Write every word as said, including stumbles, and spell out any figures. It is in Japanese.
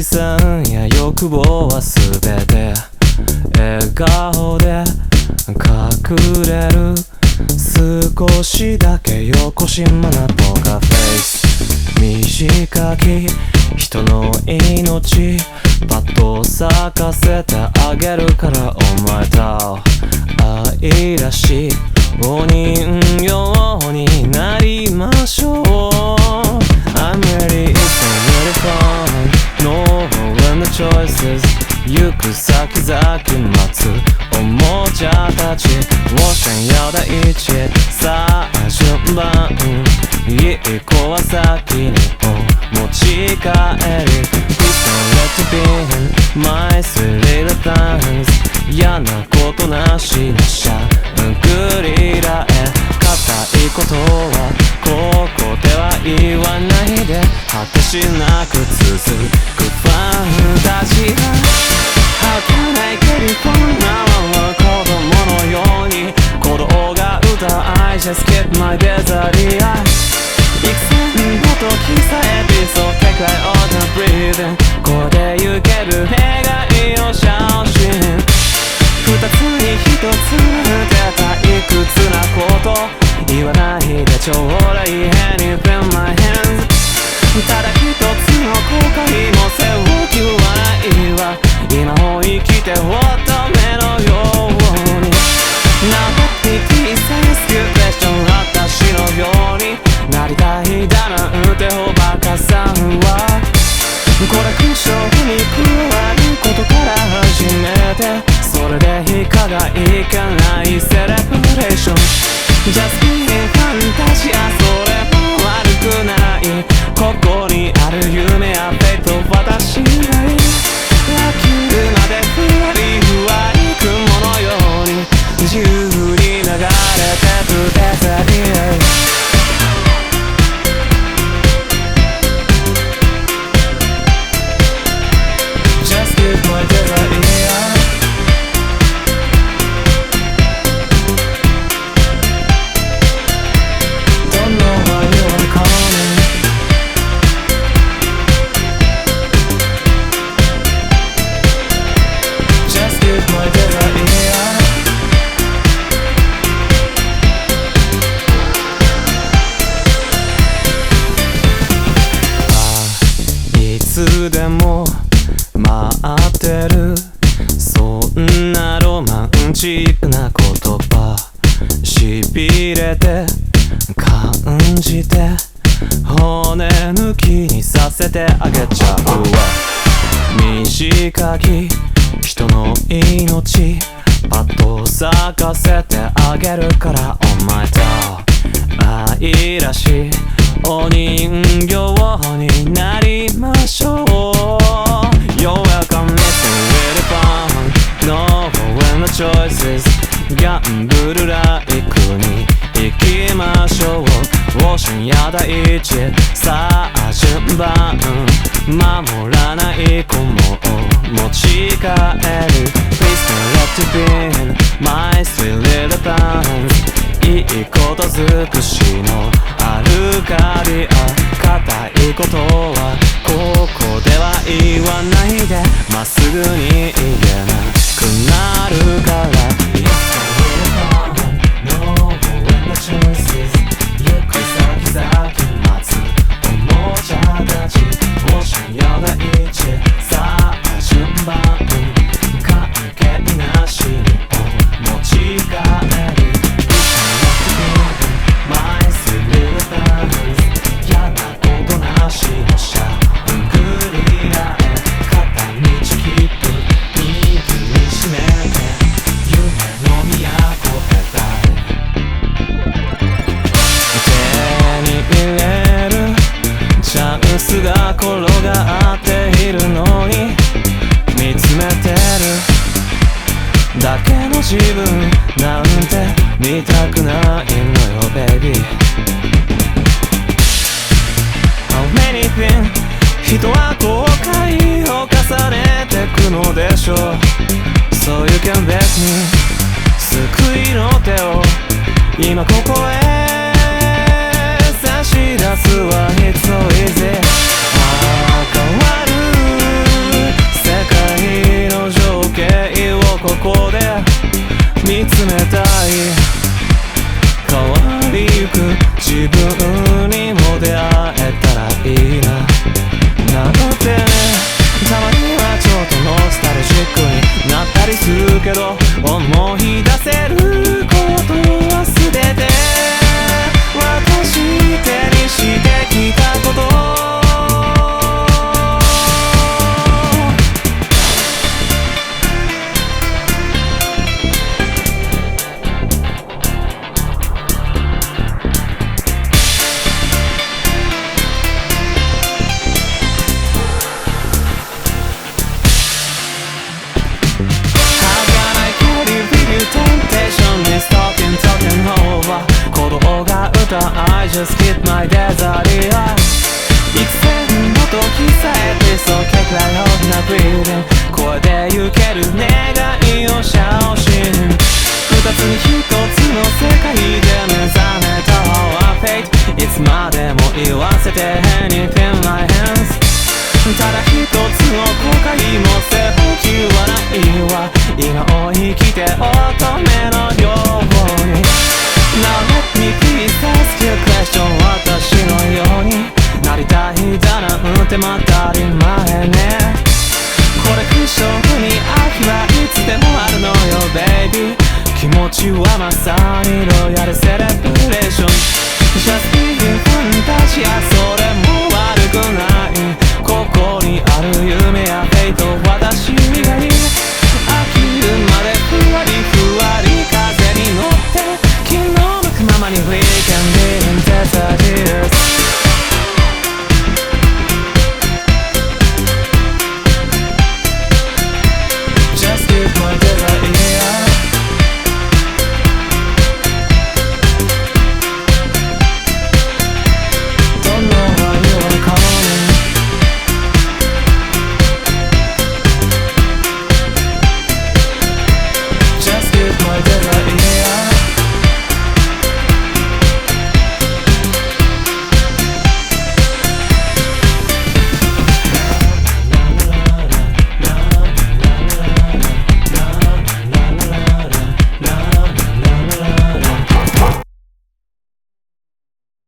線や欲望はすべて笑顔で隠れる。少しだけよこしまなポーカーフェイス。短き人の命パッと咲かせてあげるからお前と愛らしいお人形になりましょう。 I'm ready, it's really fun No when the choices 行く先々待つおもちゃたち我想要的一切さあ順番いい子は先にお持ち帰り Please don't let it be my sweet little things 嫌なことなしなしゃグリラへ固いことはここでは言わないで果てしなく続くファンタジー How can I get it from now on 子供のように鼓動が歌う I just get my desire 幾千の時さえ Be so take like all the breathing ここで行ける願いを写真二つに一つ抜けたいくつなこと言わないでちょうだい Anything my hands ただ一つの後悔も背負う気はないわ今を生きて乙女のように Nobody please ask you question 私のようになりたいだなんておバカさんはコレクションに加わることから始めてそれでいかがいけないセレブレーション Just being fantasy それも悪くないここにある夢やフェイト私がいい飽きるまでふわりふわり雲のように自由に流れてくデザインでも待ってるそんなロマンチックな言葉しびれて感じて骨抜きにさせてあげちゃうわ短き人の命パッと咲かせてあげるからお前と愛らしいお人形になりましょう You're welcome, it's really fun No when the choices ギャンブルライクに行きましょうオーシャンや大地さあ順番守らない子も持ち帰る Please don't let it be my sweet little things いいこと尽くしのアルカディア固いことはここでは言わないでまっすぐに言えなくなるから No when the choices 行く先々待つおもちゃたちオーシャンや大地さあ順番関係なしに持ち帰るが転がっているのに見つめてるだけの自分なんて見たくないのよ baby How many things 人は後悔を重ねてくのでしょう So you can bet me 救いの手を今ここへ差し出すわ It's so easy 変わるここで見つめたい変わりゆく自分にも出会えたらいいななんてねたまにはちょっとノスタルジックになったりするけど思い出せることは全て私手にしてきたことI just hit my desert eye 幾千の時さえ Please don't get like out na breathing 声で行ける願いをシャオシン二つに一つの世界で目覚めた Our fate いつまでも言わせて Anything my hands ただ一つの後悔も背負ちはないわ今を生きて乙女のようにNow let me please ask you a question 私のようになりたいだなんてまた当たり前ねコレクションに秋はいつでもあるのよ Baby 気持ちはまさにロイヤルセレブ